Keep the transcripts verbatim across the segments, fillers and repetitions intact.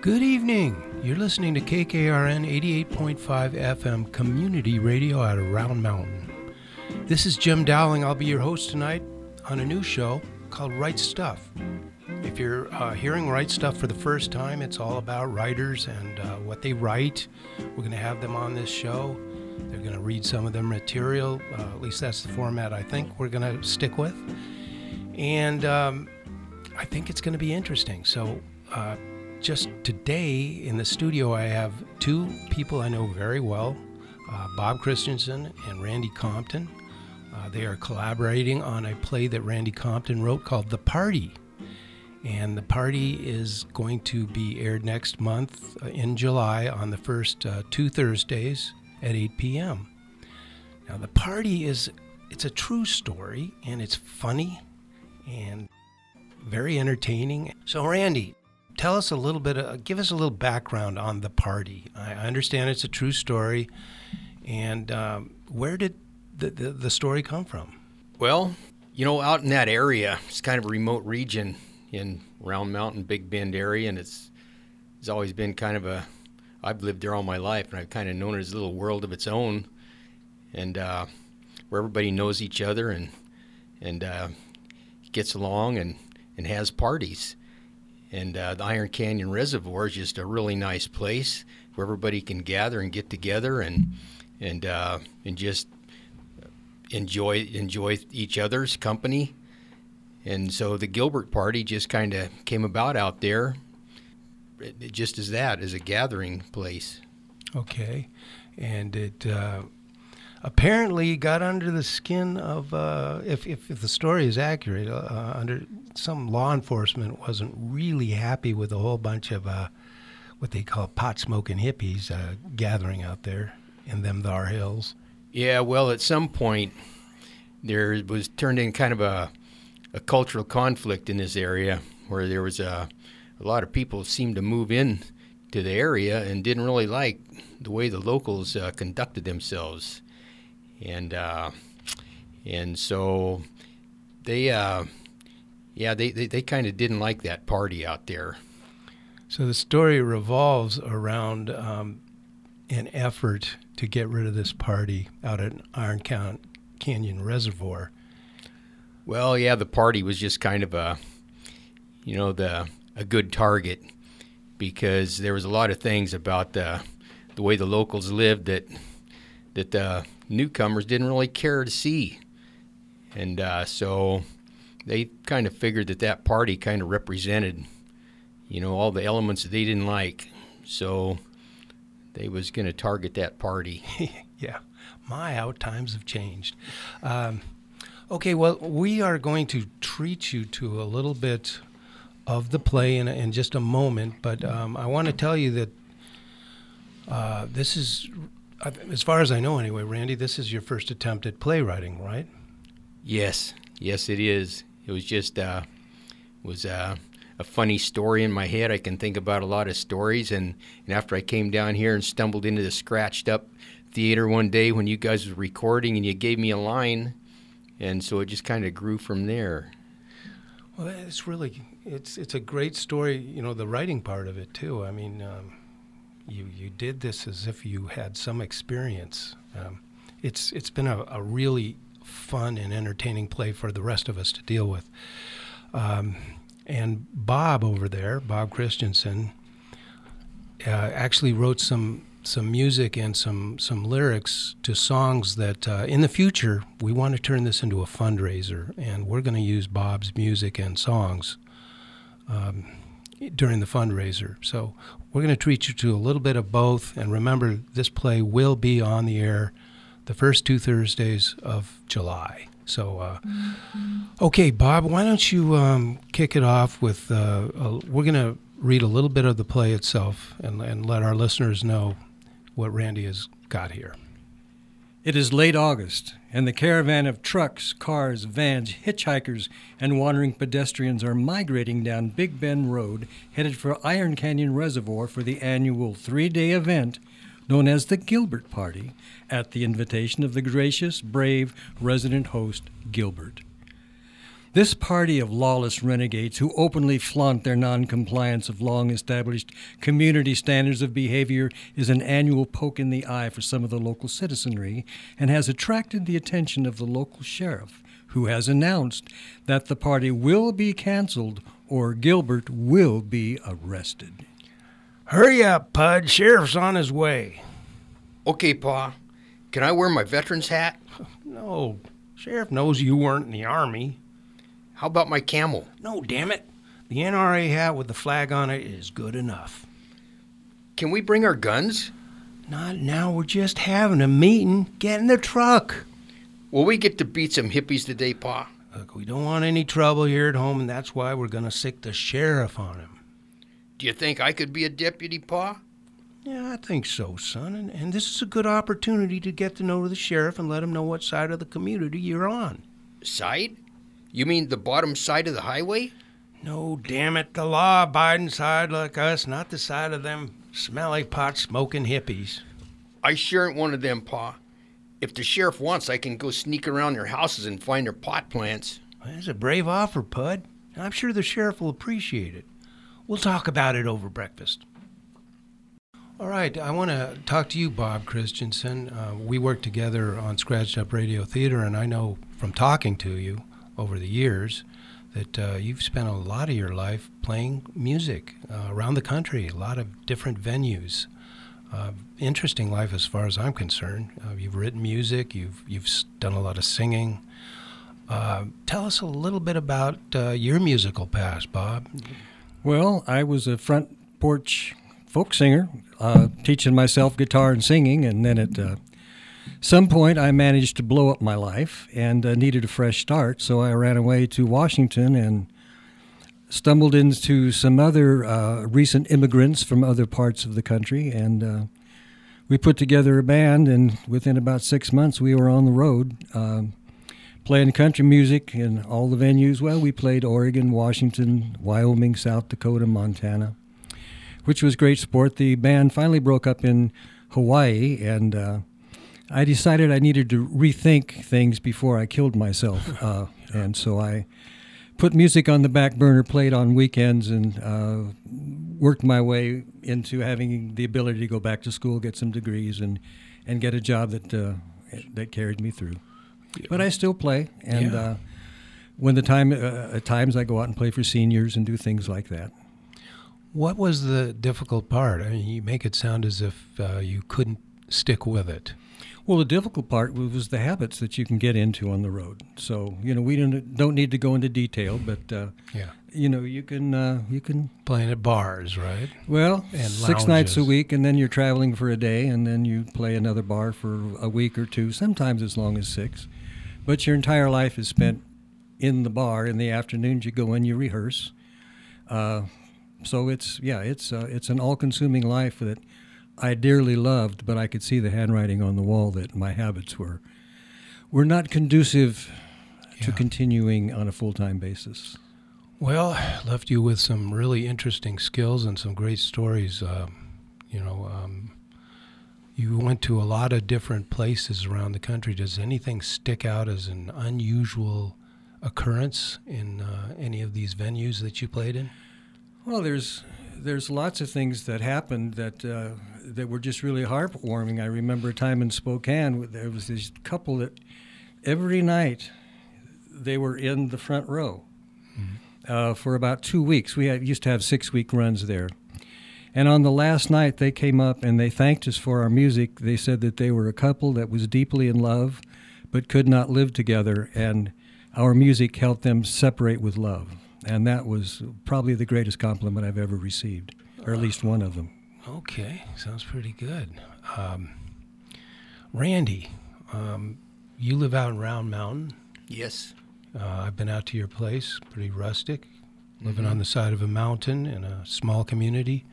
Good evening. You're listening to K K R N eighty-eight point five F M Community Radio out of Round Mountain. This is Jim Dowling. I'll be your host tonight on a new show called Right Stuff. If you're uh, hearing Right Stuff for the first time, it's all about writers and uh, what they write. We're going to have them on this show. They're going to read some of their material. Uh, at least that's the format I think we're going to stick with. And um, I think it's going to be interesting. So uh, just today in the studio, I have two people I know very well, uh, Bob Christensen and Randy Compton. Uh, they are collaborating on a play that Randy Compton wrote called The Party. And The Party is going to be aired next month uh, in July on the first uh, two Thursdays at eight p.m. Now, The Party is, it's a true story, and it's funny and very entertaining. So, Randy, tell us a little bit, uh, give us a little background on The Party. I understand it's a true story, and um, where did the, the, the story come from? Well, you know, out in that area, it's kind of a remote region in Round Mountain, Big Bend area, and it's it's always been kind of a, I've lived there all my life, and I've kind of known it as a little world of its own, and uh, where everybody knows each other and and uh, gets along and, and has parties. And uh, the Iron Canyon Reservoir is just a really nice place where everybody can gather and get together and and uh, and just enjoy enjoy each other's company. And so the Gilbert Party just kind of came about out there, it, just as that, as a gathering place. Okay, and it uh, apparently got under the skin of, uh, if, if if the story is accurate, uh, under some law enforcement wasn't really happy with a whole bunch of uh, what they call pot-smoking hippies uh, gathering out there in them thar hills. Yeah, well, at some point there was turned in kind of a, a cultural conflict in this area where there was a, a lot of people seemed to move in to the area and didn't really like the way the locals uh, conducted themselves. And uh, and so they... Uh, Yeah, they, they, they kind of didn't like that party out there. So the story revolves around um, an effort to get rid of this party out at Iron Canyon Reservoir. Well, yeah, the party was just kind of a, you know, the a good target because there was a lot of things about the the way the locals lived that that the newcomers didn't really care to see, and uh, so. They kind of figured that that party kind of represented, you know, all the elements that they didn't like. So they was going to target that party. Yeah. My, how times have changed. Um, okay, well, we are going to treat you to a little bit of the play in, in just a moment, but um, I want to tell you that uh, this is, as far as I know anyway, Randy, this is your first attempt at playwriting, right? Yes. Yes, it is. It was just uh, was uh, a funny story in my head. I can think about a lot of stories, and, and after I came down here and stumbled into the Scratched Up Theater one day when you guys were recording, and you gave me a line, and so it just kind of grew from there. Well, it's really it's it's a great story. You know, the writing part of it too. I mean, um, you you did this as if you had some experience. Um, it's it's been a, a really fun and entertaining play for the rest of us to deal with. Um, and Bob over there, Bob Christensen, uh, actually wrote some some music and some, some lyrics to songs that uh, in the future we want to turn this into a fundraiser, and we're going to use Bob's music and songs um, during the fundraiser. So we're going to treat you to a little bit of both, and remember, this play will be on the air the first two Thursdays of July. So, uh, okay, Bob, why don't you um, kick it off with, uh, a, we're going to read a little bit of the play itself and, and let our listeners know what Randy has got here. It is late August, and the caravan of trucks, cars, vans, hitchhikers, and wandering pedestrians are migrating down Big Bend Road, headed for Iron Canyon Reservoir for the annual three-day event known as the Gilbert Party, at the invitation of the gracious, brave resident host, Gilbert. This party of lawless renegades who openly flaunt their noncompliance of long-established community standards of behavior is an annual poke in the eye for some of the local citizenry and has attracted the attention of the local sheriff, who has announced that the party will be canceled or Gilbert will be arrested. Hurry up, Pud. Sheriff's on his way. Okay, Pa. Can I wear my veteran's hat? No. Sheriff knows you weren't in the Army. How about my camel? No, damn it. The N R A hat with the flag on it is good enough. Can we bring our guns? Not now. We're just having a meeting. Get in the truck. Will we get to beat some hippies today, Pa? Look, we don't want any trouble here at home, and that's why we're going to sick the sheriff on him. Do you think I could be a deputy, Pa? Yeah, I think so, son. And, and this is a good opportunity to get to know the sheriff and let him know what side of the community you're on. Side? You mean the bottom side of the highway? No, damn it. The law-abiding side like us, not the side of them smelly pot-smoking hippies. I sure ain't one of them, Pa. If the sheriff wants, I can go sneak around their houses and find their pot plants. Well, that's a brave offer, Pud. I'm sure the sheriff will appreciate it. We'll talk about it over breakfast. All right, I want to talk to you, Bob Christensen. Uh, we work together on Scratched Up Radio Theater, and I know from talking to you over the years that uh, you've spent a lot of your life playing music uh, around the country, a lot of different venues. Uh, interesting life as far as I'm concerned. Uh, you've written music, you've you've done a lot of singing. Uh, tell us a little bit about uh, your musical past, Bob. Well, I was a front porch folk singer, uh, teaching myself guitar and singing, and then at uh, some point I managed to blow up my life and uh, needed a fresh start, so I ran away to Washington and stumbled into some other uh, recent immigrants from other parts of the country, and uh, we put together a band, and within about six months we were on the road uh, playing country music in all the venues. Well, we played Oregon, Washington, Wyoming, South Dakota, Montana, which was great sport. The band finally broke up in Hawaii, and uh, I decided I needed to rethink things before I killed myself, uh, and so I put music on the back burner, played on weekends, and uh, worked my way into having the ability to go back to school, get some degrees, and, and get a job that uh, that carried me through. Yeah. But I still play, and yeah. uh, when the time uh, at times I go out and play for seniors and do things like that. What was the difficult part? I mean, you make it sound as if uh, you couldn't stick with it. Well, the difficult part was the habits that you can get into on the road. So, you know, we don't don't need to go into detail, but uh, yeah, you know, you can uh, you can playing at bars, right? Well, and six lounges. nights a week, and then you're traveling for a day, and then you play another bar for a week or two, sometimes as long as six. But your entire life is spent in the bar. In the afternoons, you go in, you rehearse. Uh, so it's yeah, it's uh, it's an all-consuming life that I dearly loved, but I could see the handwriting on the wall that my habits were were not conducive yeah. to continuing on a full-time basis. Well, left you with some really interesting skills and some great stories. Uh, you know, um, you went to a lot of different places around the country. Does anything stick out as an unusual occurrence in uh, any of these venues that you played in? Well, there's there's lots of things that happened that uh, that were just really heartwarming. I remember a time in Spokane, there was this couple that every night they were in the front row mm-hmm. uh, for about two weeks. We had, used to have six-week runs there. And on the last night, they came up and they thanked us for our music. They said that they were a couple that was deeply in love but could not live together, and our music helped them separate with love. And that was probably the greatest compliment I've ever received, or at least one of them. Okay, sounds pretty good. Um, Randy, um, you live out in Round Mountain. Yes. Uh, I've been out to your place, pretty rustic, living mm-hmm. on the side of a mountain in a small community.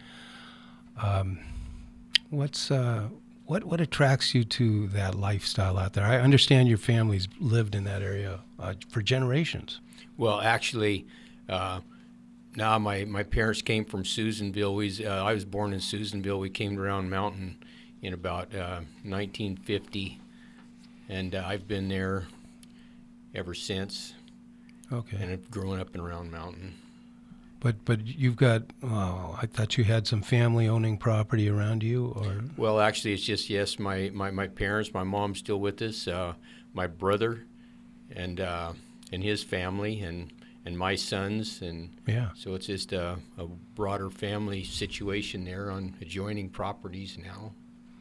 Um, what's uh, what what attracts you to that lifestyle out there? I understand your family's lived in that area uh, for generations. Well, actually, uh, now my, my parents came from Susanville. We, uh, I was born in Susanville. We came to Round Mountain in about uh, nineteen fifty, and uh, I've been there ever since. Okay. And I've grown up in Round Mountain. But but you've got, oh, I thought you had some family owning property around you, or? Well, actually, it's just, yes, my, my, my parents, my mom's still with us, uh, my brother and uh, and his family, and, and my sons. And yeah. So it's just a, a broader family situation there on adjoining properties now.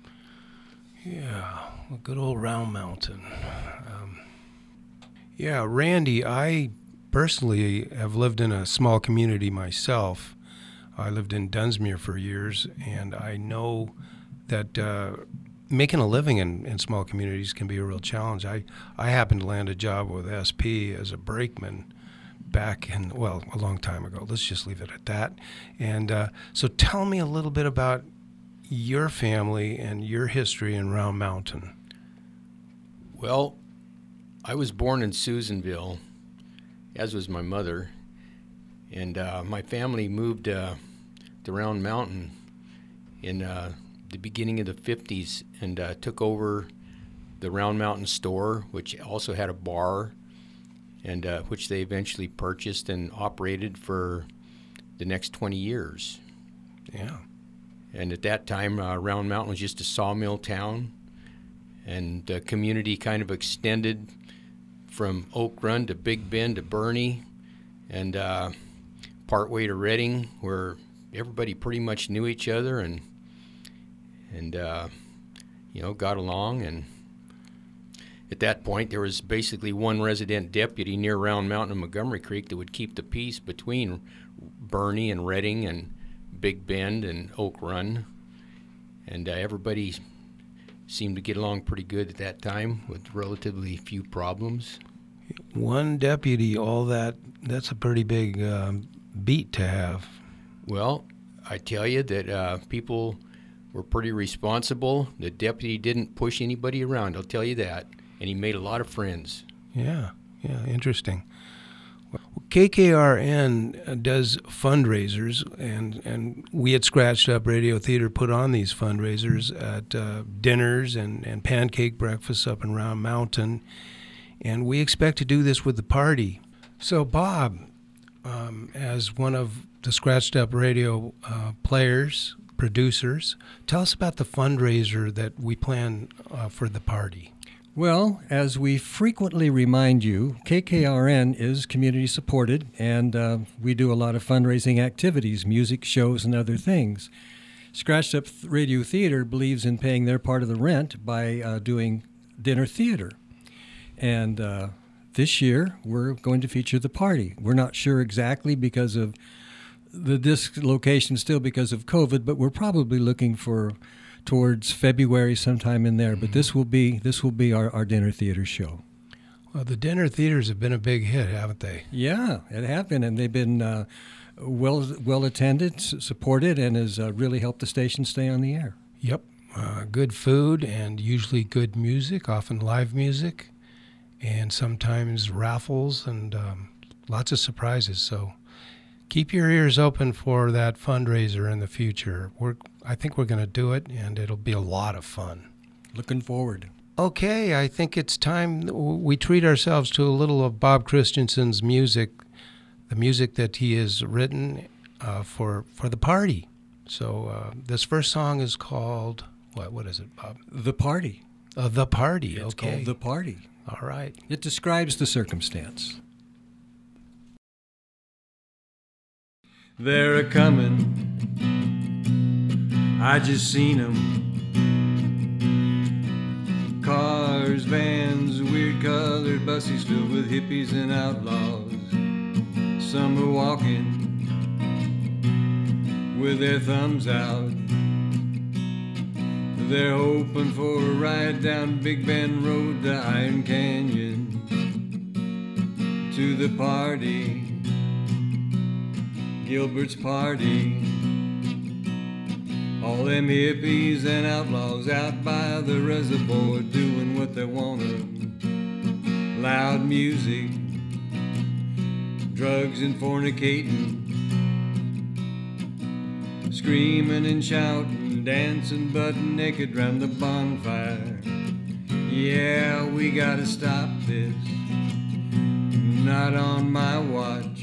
Yeah, well, good old Round Mountain. Um, yeah, Randy, I personally have lived in a small community myself. I lived in Dunsmuir for years, and I know that uh, making a living in, in small communities can be a real challenge. I, I happened to land a job with S P as a brakeman back in, well, a long time ago. Let's just leave it at that. And uh, so tell me a little bit about your family and your history in Round Mountain. Well, I was born in Susanville, as was my mother, and uh, my family moved uh, to Round Mountain in uh, the beginning of the fifties and uh, took over the Round Mountain store, which also had a bar, and uh, which they eventually purchased and operated for the next twenty years. Yeah. And at that time, uh, Round Mountain was just a sawmill town, and the community kind of extended from Oak Run to Big Bend to Bernie, and uh, partway to Redding, where everybody pretty much knew each other and and uh, you know got along. And at that point, there was basically one resident deputy near Round Mountain and Montgomery Creek that would keep the peace between Bernie and Redding and Big Bend and Oak Run, and uh, everybody seemed to get along pretty good at that time with relatively few problems. One deputy, all that, that's a pretty big um, beat to have. Well, I tell you that uh, people were pretty responsible. The deputy didn't push anybody around, I'll tell you that, and he made a lot of friends. Yeah, yeah, interesting. K K R N does fundraisers, and, and we at Scratched Up Radio Theater put on these fundraisers at uh, dinners and, and pancake breakfasts up in Round Mountain, and we expect to do this with the party. So, Bob, um, as one of the Scratched Up Radio uh, players, producers, tell us about the fundraiser that we plan uh, for the party. Well, as we frequently remind you, K K R N is community supported, and uh, we do a lot of fundraising activities, music, shows, and other things. Scratched Up Radio Theater believes in paying their part of the rent by uh, doing dinner theater. And uh, this year, we're going to feature the party. We're not sure exactly because of the dislocation still because of COVID, but we're probably looking for towards February sometime in there, but this will be this will be our, our dinner theater show. Well, the dinner theaters have been a big hit, haven't they? Yeah, it have been, and they've been uh, well well attended, s- supported, and has uh, really helped the station stay on the air. Yep, uh, good food and usually good music, often live music, and sometimes raffles and um, lots of surprises. So keep your ears open for that fundraiser in the future. We're I think we're going to do it, and it'll be a lot of fun. Looking forward. Okay, I think it's time we treat ourselves to a little of Bob Christensen's music, the music that he has written uh, for for the party. So uh, this first song is called, what? What is it, Bob? The Party. Uh, the Party, It's okay. called The Party. All right. It describes the circumstance. They're a-comin', I just seen 'em. Cars, vans, weird colored buses filled with hippies and outlaws. Some are walking with their thumbs out. They're hoping for a ride down Big Bend Road to Iron Canyon, to the party, Gilbert's party. All them hippies and outlaws out by the reservoir doing what they wanna. Loud music, drugs and fornicating, screaming and shouting, dancing butt naked round the bonfire. Yeah, we gotta stop this. not on my watch.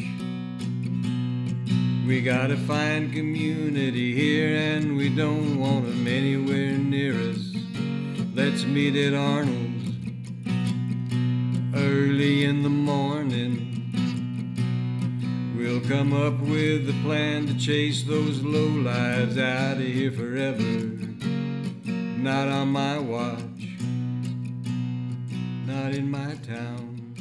We gotta find community here, and we don't want them anywhere near us. Let's meet at Arnold's early in the morning. We'll come up with a plan to chase those lowlives out of here forever. Not on my watch, not in my town.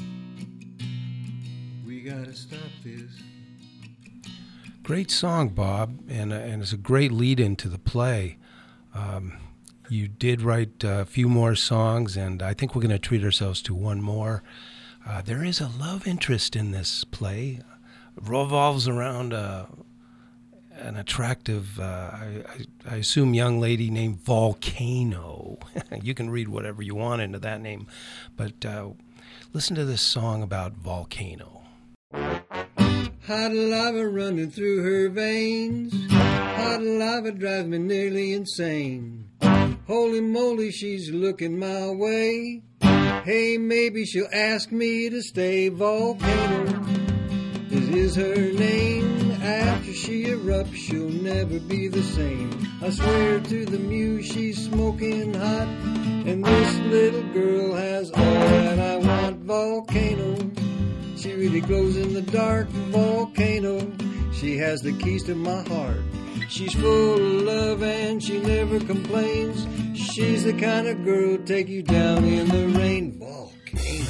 We gotta stop this. Great song, Bob, and uh, and it's a great lead-in to the play. Um, you did write a few more songs, and I think we're going to treat ourselves to one more. Uh, there is a love interest in this play. It revolves around uh, an attractive, uh, I, I, I assume, young lady named Volcano. You can read whatever you want into that name, but uh, listen to this song about Volcano. Hot lava running through her veins. Hot lava drives me nearly insane. Holy moly, she's looking my way. Hey, maybe she'll ask me to stay. Volcano, this is her name. After she erupts, she'll never be the same. I swear to the muse, she's smoking hot, and this little girl has all that I want. Volcano, she really glows in the dark. Volcano, she has the keys to my heart. She's full of love and she never complains. She's the kind of girl to take you down in the rain. Volcano.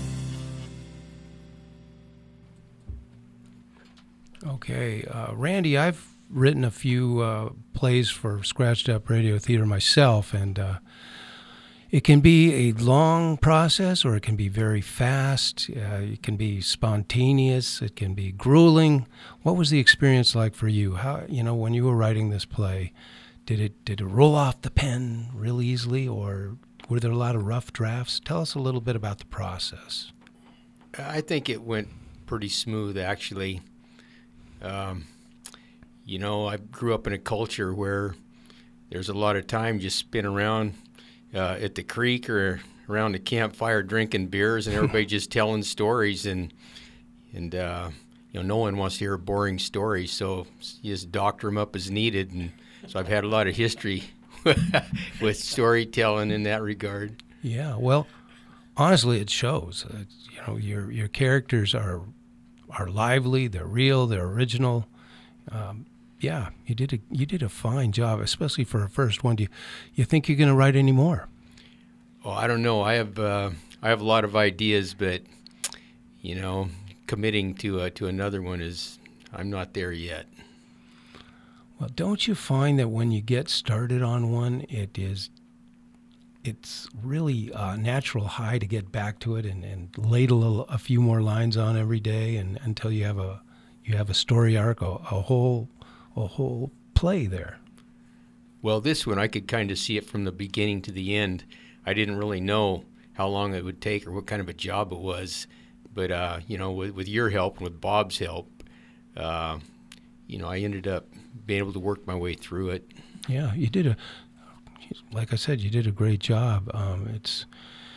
Okay, uh, Randy, I've written a few uh, plays for Scratched Up Radio Theater myself, and uh, it can be a long process or it can be very fast. Uh, it can be spontaneous. It can be grueling. What was the experience like for you? How, you know, when you were writing this play, did it did it roll off the pen real easily, or were there a lot of rough drafts? Tell us a little bit about the process. I think it went pretty smooth, actually. Um, you know, I grew up in a culture where there's a lot of time just spent around uh, at the creek or around the campfire drinking beers, and everybody just telling stories, and and uh, you know, no one wants to hear a boring story, so you just doctor them up as needed. And so I've had a lot of history with storytelling in that regard. Yeah, well, honestly, it shows. Uh, you know, your your characters are are lively, they're real, they're original. Um, yeah, you did a you did a fine job, especially for a first one. Do you, you think you're going to write any more? Oh, I don't know. I have uh, I have a lot of ideas, but you know, committing to uh, to another one is I'm not there yet. Well, don't you find that when you get started on one, it is it's really a natural high to get back to it and, and ladle a, a few more lines on every day, and until you have a you have a story arc, a, a whole a whole play there. Well, this one I could kind of see it from the beginning to the end. I didn't really know how long it would take or what kind of a job it was, but uh, you know, with, with your help and with Bob's help, uh, you know, I ended up being able to work my way through it. Yeah, you did a. Like I said, you did a great job. Um, it's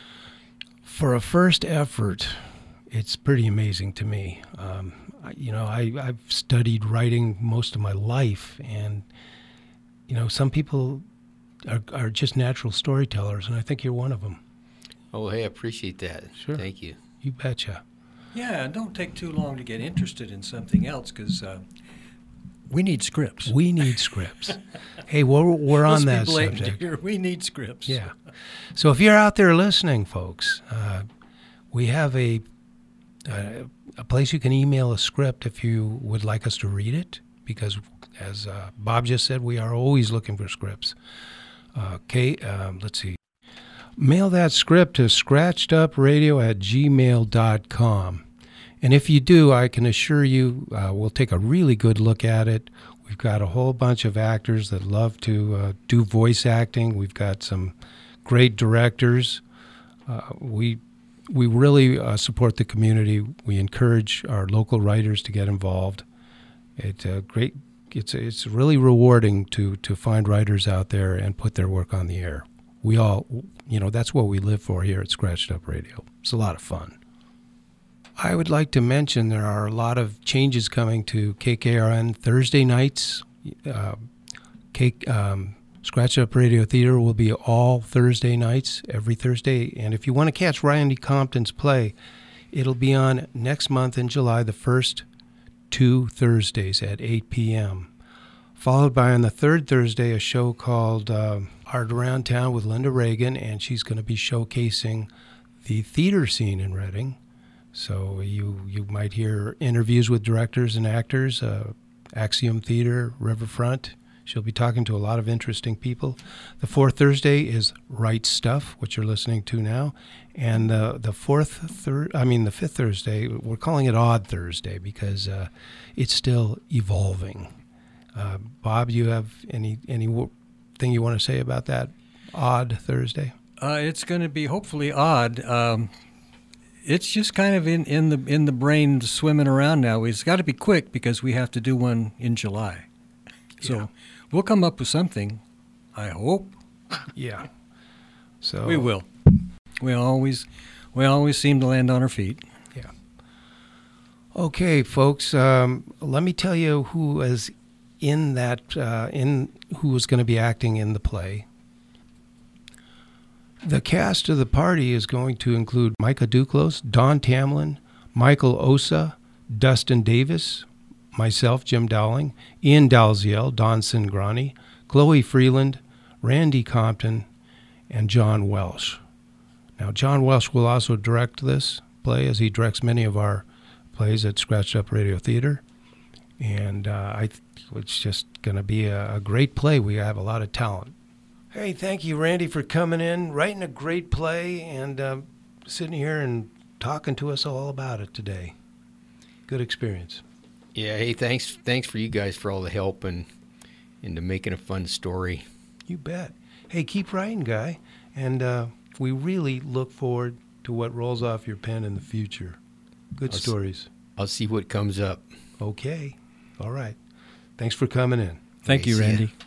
for a first effort, it's pretty amazing to me. Um, I, you know, I, I've studied writing most of my life, and you know, some people are, are just natural storytellers, and I think you're one of them. Oh, hey, I appreciate that. Sure. Thank you. You betcha. Yeah, and don't take too long to get interested in something else, because uh, we need scripts. We need scripts. Hey, we're, we're on that Let's be blatant subject. here. We need scripts. Yeah. So if you're out there listening, folks, uh, we have a, a a place you can email a script if you would like us to read it, because as uh, Bob just said, we are always looking for scripts. Uh, okay, um, let's see. Mail that script to scratchedupradio at gmail dot com. And if you do, I can assure you uh, we'll take a really good look at it. We've got a whole bunch of actors that love to uh, do voice acting. We've got some great directors. Uh, we we really uh, support the community. We encourage our local writers to get involved. It's a great. It's it's really rewarding to to find writers out there and put their work on the air. We all, you know, that's what we live for here at Scratched Up Radio. It's a lot of fun. I would like to mention there are a lot of changes coming to K K R N Thursday nights. Uh, K, um, Scratch Up Radio Theater will be all Thursday nights, every Thursday. And if you want to catch Randy Compton's play, it'll be on next month in July, the first two Thursdays at eight p.m. Followed by on the third Thursday, a show called uh, Art Around Town with Linda Reagan, and she's going to be showcasing the theater scene in Reading. So you you might hear interviews with directors and actors, uh, Axiom Theater, Riverfront. She'll be talking to a lot of interesting people. The fourth Thursday is Right Stuff, which you're listening to now. And uh, the fourth, thir- I mean the fifth Thursday, we're calling it Odd Thursday because uh, it's still evolving. Uh, Bob, you have any anything you want to say about that Odd Thursday? Uh, it's going to be hopefully odd. Um, it's just kind of in, in the in the brain swimming around now. It's got to be quick because we have to do one in July. So yeah. We'll come up with something, I hope. Yeah. So we will. We always we always seem to land on our feet. Yeah. Okay, folks. Um, let me tell you who is in that uh, in who is going to be acting in the play. The cast of the party is going to include Micah Duclos, Don Tamlin, Michael Osa, Dustin Davis, myself, Jim Dowling, Ian Dalziel, Don Singrani, Chloe Freeland, Randy Compton, and John Welsh. Now, John Welsh will also direct this play, as he directs many of our plays at Scratched Up Radio Theater. And uh, I th- it's just going to be a, a great play. We have a lot of talent. Hey, thank you, Randy, for coming in, writing a great play, and uh, sitting here and talking to us all about it today. Good experience. Yeah, hey, thanks thanks for you guys for all the help and into making a fun story. You bet. Hey, keep writing, Guy. And uh, we really look forward to what rolls off your pen in the future. Good I'll stories. S- I'll see what comes up. Okay. All right. Thanks for coming in. Thank Okay, you, see ya. Randy.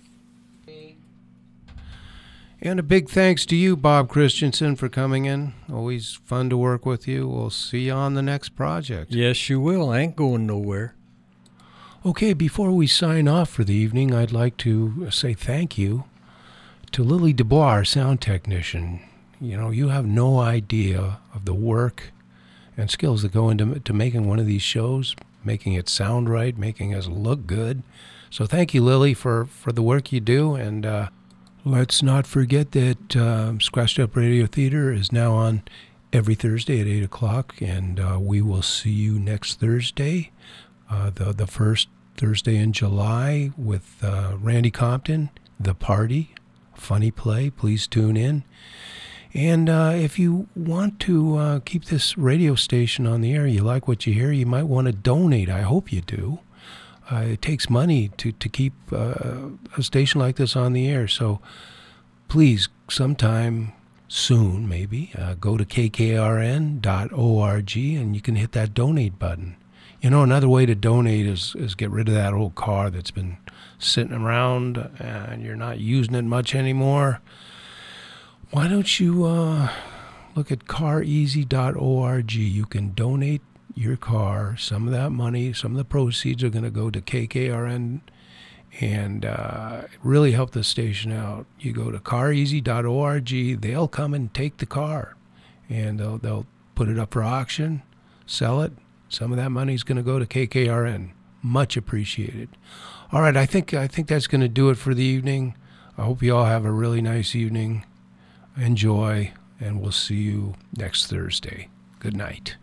And a big thanks to you, Bob Christensen, for coming in. Always fun to work with you. We'll see you on the next project. Yes, you will. I ain't going nowhere. Okay, before we sign off for the evening, I'd like to say thank you to Lily Dubois, our sound technician. You know, you have no idea of the work and skills that go into to making one of these shows, making it sound right, making us look good. So thank you, Lily, for, for the work you do. And uh, let's not forget that uh, Scratched Up Radio Theater is now on every Thursday at eight o'clock, and uh, we will see you next Thursday, uh, the, the first Thursday in July, with uh, Randy Compton, The Party, funny play. Please tune in. And uh, if you want to uh, keep this radio station on the air, you like what you hear, you might want to donate. I hope you do. Uh, it takes money to, to keep uh, a station like this on the air. So please, sometime soon, maybe, uh, go to k k r n dot org and you can hit that donate button. You know, another way to donate is, is get rid of that old car that's been sitting around and you're not using it much anymore. Why don't you uh, look at car easy dot org? You can donate your car. Some of that money, some of the proceeds are going to go to K K R N and uh, really help the station out. You go to car easy dot org, they'll come and take the car and they'll, they'll put it up for auction, sell it. Some of that money is going to go to K K R N. Much appreciated. All right, I think I think that's going to do it for the evening. I hope you all have a really nice evening. Enjoy, and we'll see you next Thursday. Good night.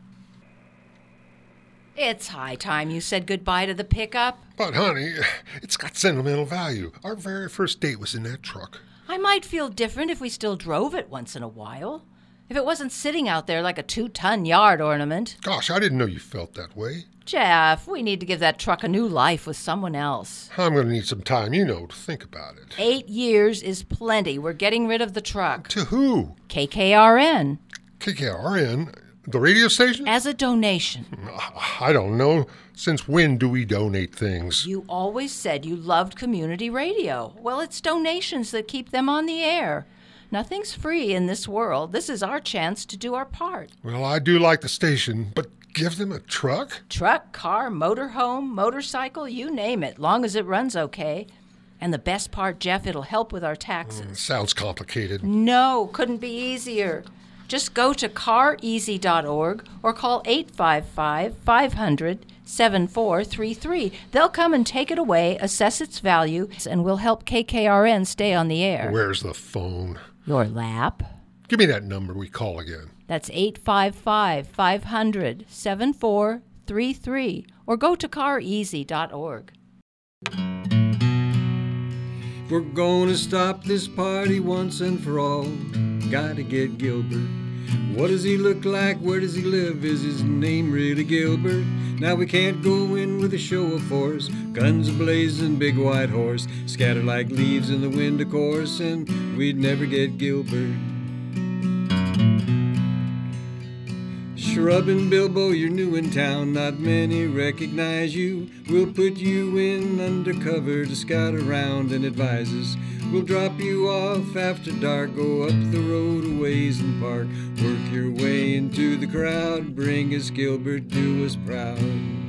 It's high time you said goodbye to the pickup. But, honey, it's got sentimental value. Our very first date was in that truck. I might feel different if we still drove it once in a while. If it wasn't sitting out there like a two-ton yard ornament. Gosh, I didn't know you felt that way. Jeff, we need to give that truck a new life with someone else. I'm going to need some time, you know, to think about it. Eight years is plenty. We're getting rid of the truck. To who? K K R N. K K R N? The radio station? As a donation. I don't know. Since when do we donate things? You always said you loved community radio. Well, it's donations that keep them on the air. Nothing's free in this world. This is our chance to do our part. Well, I do like the station, but give them a truck? Truck, car, motorhome, motorcycle, you name it, long as it runs okay. And the best part, Jeff, it'll help with our taxes. Sounds complicated. No, couldn't be easier. Just go to car easy dot org or call eight five five, five hundred, seven four three three. They'll come and take it away, assess its value, and we'll help K K R N stay on the air. Where's the phone? Your lap. Give me that number we call again. That's eight five five, five hundred, seven four three three. Or go to car easy dot org. We're gonna stop this party once and for all. Gotta get Gilbert. What does he look like? Where does he live? Is his name really Gilbert? Now we can't go in with a show of force. Guns a-blazing, big white horse. Scattered like leaves in the wind, of course. And we'd never get Gilbert. Shrub and Bilbo, you're new in town. Not many recognize you. We'll put you in undercover to scout around and advise us. We'll drop you off after dark, go up the road a ways and park. Work your way into the crowd, bring us Gilbert, do us proud.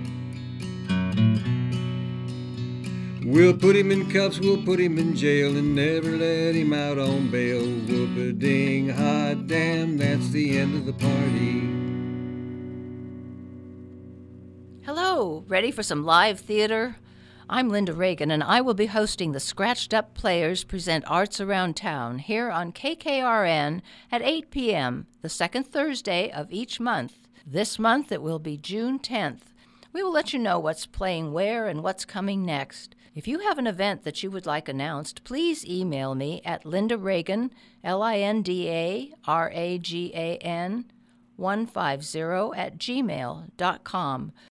We'll put him in cuffs, we'll put him in jail, and never let him out on bail. Whoop-a-ding, hot damn, that's the end of the party. Hello, ready for some live theater? I'm Linda Reagan, and I will be hosting the Scratched Up Players Present Arts Around Town here on K K R N at eight p.m., the second Thursday of each month. This month it will be June tenth. We will let you know what's playing where and what's coming next. If you have an event that you would like announced, please email me at Linda Reagan, L I N D A R A G A N, one five zero at gmail dot com.